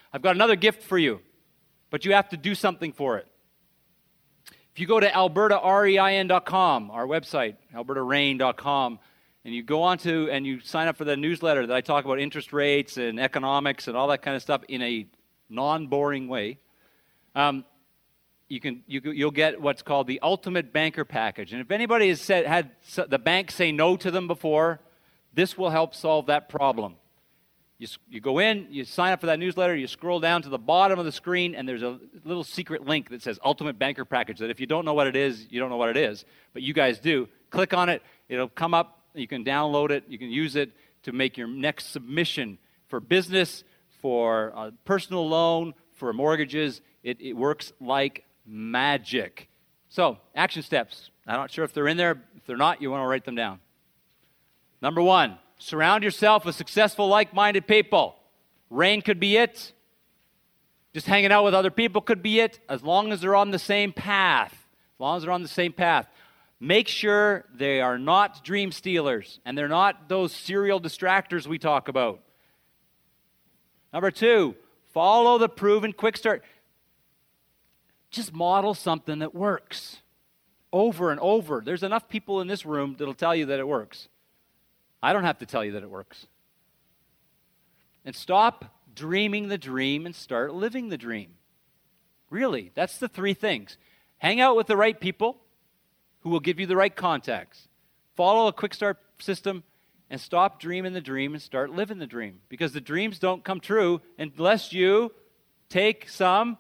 I've got another gift for you, but you have to do something for it. If you go to albertarein.com, our website, albertarein.com, and you go on to and you sign up for the newsletter that I talk about interest rates and economics and all that kind of stuff in a non-boring way, you'll get what's called the Ultimate Banker Package. And if anybody has had the bank say no to them before, this will help solve that problem. You go in, you sign up for that newsletter, you scroll down to the bottom of the screen, and there's a little secret link that says Ultimate Banker Package, that if you don't know what it is, you don't know what it is. But you guys do. Click on it. It'll come up. You can download it. You can use it to make your next submission for business, for a personal loan, for mortgages. It works like magic. So, action steps. I'm not sure if they're in there. If they're not, you want to write them down. Number 1. Surround yourself with successful, like-minded people. Rain could be it. Just hanging out with other people could be it, as long as they're on the same path. As long as they're on the same path. Make sure they are not dream stealers, and they're not those serial distractors we talk about. Number 2, follow the proven quick start. Just model something that works over and over. There's enough people in this room that'll tell you that it works. I don't have to tell you that it works. And stop dreaming the dream and start living the dream. Really, that's the 3 things. Hang out with the right people who will give you the right contacts. Follow a quick start system and stop dreaming the dream and start living the dream. Because the dreams don't come true unless you take some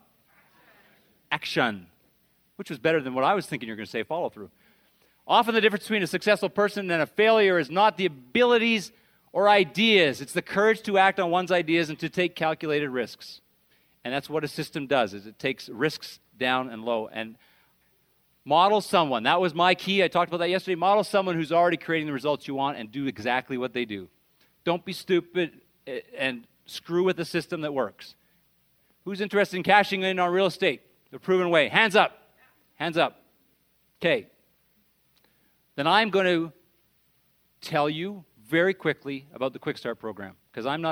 action, which was better than what I was thinking you were going to say, follow through. Often the difference between a successful person and a failure is not the abilities or ideas. It's the courage to act on one's ideas and to take calculated risks. And that's what a system does, is it takes risks down and low. And model someone. That was my key. I talked about that yesterday. Model someone who's already creating the results you want and do exactly what they do. Don't be stupid and screw with the system that works. Who's interested in cashing in on real estate the proven way? Hands up. Hands up. Okay. Then I'm going to tell you very quickly about the Quick Start program, because I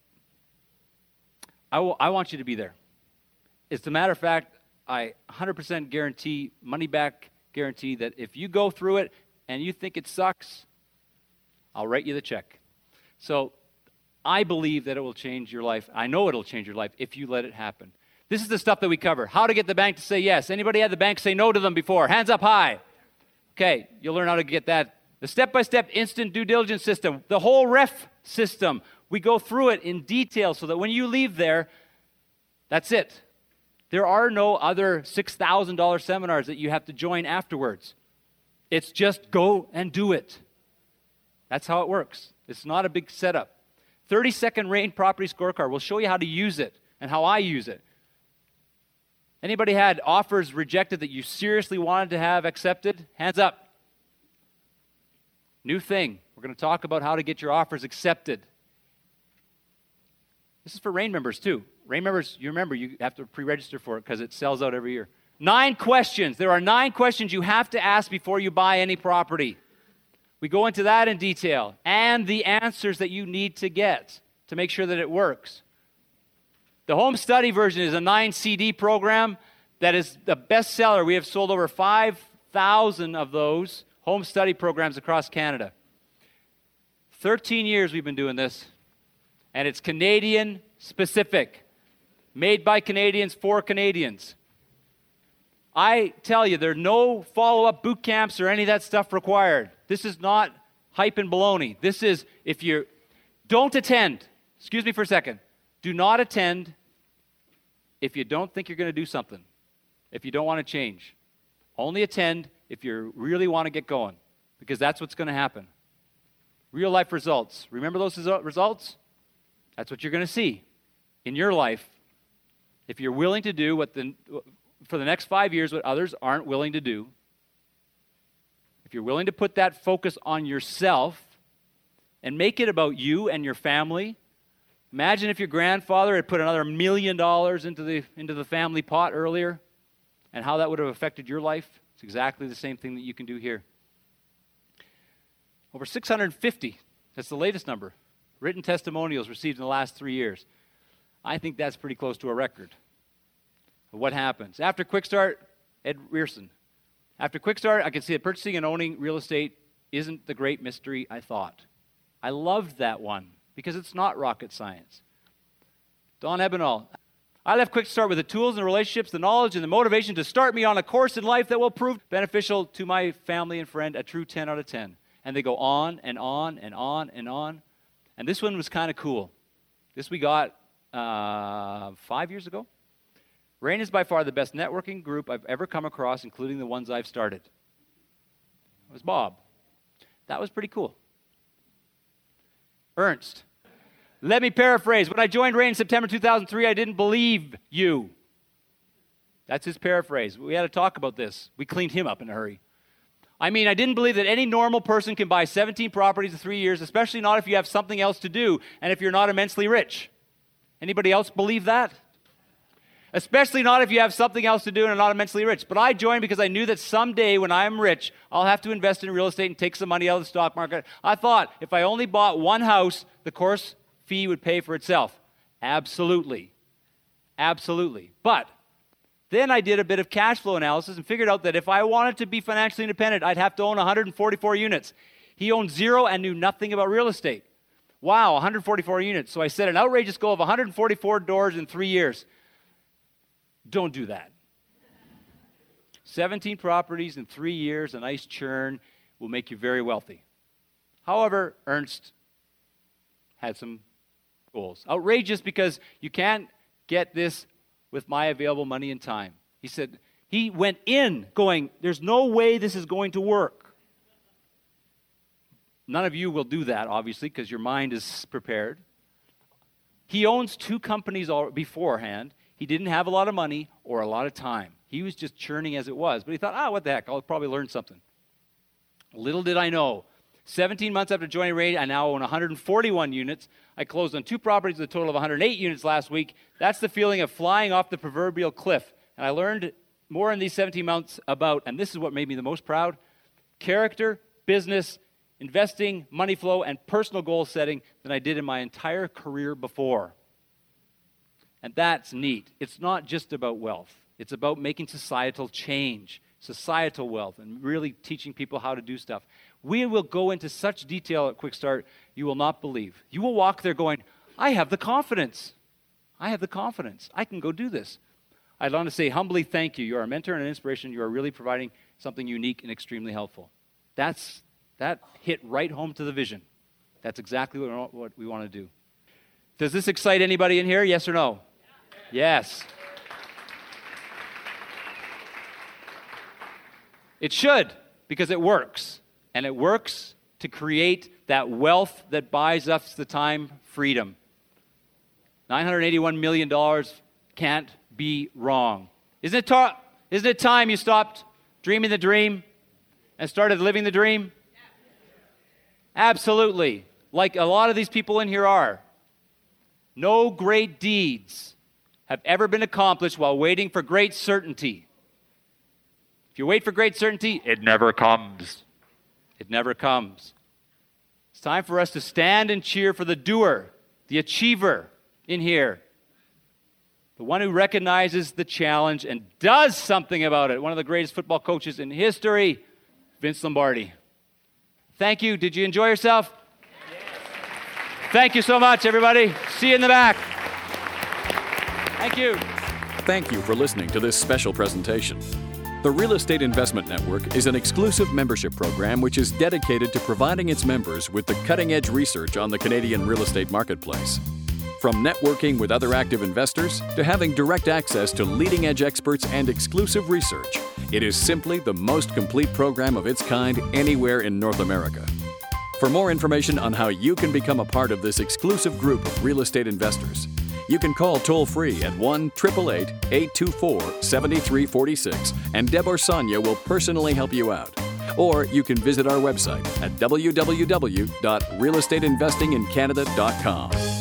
want you to be there. As a matter of fact, I 100% guarantee, money back guarantee, that if you go through it and you think it sucks, I'll write you the check. So I believe that it will change your life. I know it'll change your life if you let it happen. This is the stuff that we cover. How to get the bank to say yes. Anybody had the bank say no to them before? Hands up high. Okay, you'll learn how to get that. The step-by-step instant due diligence system, the whole REF system. We go through it in detail so that when you leave there, that's it. There are no other $6,000 seminars that you have to join afterwards. It's just go and do it. That's how it works. It's not a big setup. 30-second RAIN property scorecard. We'll show you how to use it and how I use it. Anybody had offers rejected that you seriously wanted to have accepted? Hands up. New thing. We're going to talk about how to get your offers accepted. This is for RAIN members too. RAIN members, you remember, you have to pre-register for it because it sells out every year. 9 questions. There are 9 questions you have to ask before you buy any property. We go into that in detail, and the answers that you need to get to make sure that it works. The home study version is a 9 CD program that is the best seller. We have sold over 5,000 of those home study programs across Canada. 13 years we've been doing this, and it's Canadian specific. Made by Canadians for Canadians. I tell you, there are no follow-up boot camps or any of that stuff required. This is not hype and baloney. This is, if you don't attend, excuse me for a second, do not attend if you don't think you're going to do something, if you don't want to change. Only attend if you really want to get going, because that's what's going to happen. Real life results. Remember those results? That's what you're going to see in your life if you're willing to do for the next 5 years what others aren't willing to do. If you're willing to put that focus on yourself and make it about you and your family. Imagine if your grandfather had put another $1 million into the family pot earlier, and how that would have affected your life. It's exactly the same thing that you can do here. Over 650, that's the latest number, written testimonials received in the last 3 years. I think that's pretty close to a record. What happens? After Quick Start, Ed Rearson. After Quick Start, I can see that purchasing and owning real estate isn't the great mystery I thought. I loved that one because it's not rocket science. Don Ebenall. I left Quick Start with the tools and the relationships, the knowledge and the motivation to start me on a course in life that will prove beneficial to my family and friend, a true 10 out of 10. And they go on and on and on and on. And this one was kind of cool. This we got 5 years ago. RAIN is by far the best networking group I've ever come across, including the ones I've started. It was Bob. That was pretty cool. Ernst. Let me paraphrase. When I joined RAIN in September 2003, I didn't believe you. That's his paraphrase. We had to talk about this. We cleaned him up in a hurry. I mean, I didn't believe that any normal person can buy 17 properties in 3 years, especially not if you have something else to do and if you're not immensely rich. Anybody else believe that? Especially not if you have something else to do and are not immensely rich. But I joined because I knew that someday when I'm rich, I'll have to invest in real estate and take some money out of the stock market. I thought if I only bought one house, the course fee would pay for itself. Absolutely. Absolutely. But then I did a bit of cash flow analysis and figured out that if I wanted to be financially independent, I'd have to own 144 units. He owned 0 and knew nothing about real estate. Wow, 144 units. So I set an outrageous goal of 144 doors in 3 years. Don't do that. 17 properties in 3 years, a nice churn, will make you very wealthy. However, Ernst had some goals. Outrageous because you can't get this with my available money and time. He said, he went in going, there's no way this is going to work. None of you will do that, obviously, because your mind is prepared. He owns 2 companies beforehand. He didn't have a lot of money or a lot of time. He was just churning as it was. But he thought, what the heck, I'll probably learn something. Little did I know. 17 months after joining RAIN, I now own 141 units. I closed on 2 properties with a total of 108 units last week. That's the feeling of flying off the proverbial cliff. And I learned more in these 17 months about, and this is what made me the most proud, character, business, investing, money flow, and personal goal setting than I did in my entire career before. And that's neat. It's not just about wealth. It's about making societal change, societal wealth, and really teaching people how to do stuff. We will go into such detail at Quick Start you will not believe. You will walk there going, I have the confidence. I have the confidence. I can go do this. I'd want to say humbly thank you. You're a mentor and an inspiration. You are really providing something unique and extremely helpful. That hit right home to the vision. That's exactly what we want to do. Does this excite anybody in here? Yes or no? Yes. It should, because it works. And it works to create that wealth that buys us the time freedom. $981 million can't be wrong. Isn't it time you stopped dreaming the dream and started living the dream? Absolutely. Like a lot of these people in here are. No great deeds have ever been accomplished while waiting for great certainty. If you wait for great certainty, it never comes. It never comes. It's time for us to stand and cheer for the doer, the achiever in here. The one who recognizes the challenge and does something about it. One of the greatest football coaches in history, Vince Lombardi. Thank you. Did you enjoy yourself? Yes. Thank you so much, everybody. See you in the back. Thank you. Thank you for listening to this special presentation. The Real Estate Investment Network is an exclusive membership program which is dedicated to providing its members with the cutting-edge research on the Canadian real estate marketplace. From networking with other active investors to having direct access to leading-edge experts and exclusive research, it is simply the most complete program of its kind anywhere in North America. For more information on how you can become a part of this exclusive group of real estate investors, you can call toll-free at 1-888-824-7346, and Deb or Sonia will personally help you out. Or you can visit our website at www.realestateinvestingincanada.com.